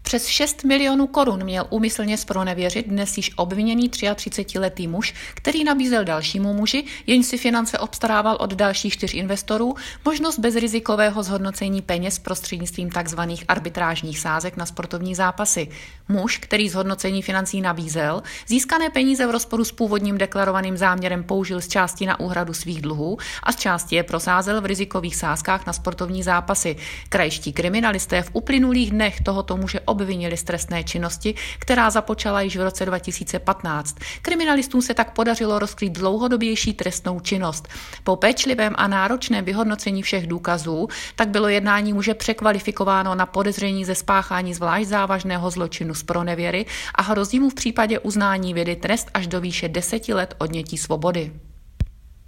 Přes 6 milionů korun měl úmyslně zpronevěřit dnes již obviněný 33letý muž, který nabízel dalšímu muži, jenž si finance obstarával od dalších 4 investorů, možnost bezrizikového zhodnocení peněz prostřednictvím tzv. Arbitrážních sázek na sportovní zápasy. Muž, který zhodnocení financí nabízel, získané peníze v rozporu s původním deklarovaným záměrem použil z části na úhradu svých dluhů a z části je prosázel v rizikových sázkách na sportovní zápasy. Krajští kriminalisté v uplynulých dnech tohoto muže obvinili z trestné činnosti, která započala již v roce 2015. Kriminalistům se tak podařilo rozkrýt dlouhodobější trestnou činnost. Po pečlivém a náročném vyhodnocení všech důkazů tak bylo jednání muže překvalifikováno na podezření ze spáchání zvlášť závažného zločinu zpronevěry a hrozí mu v případě uznání viny trest až do výše 10 let odnětí svobody.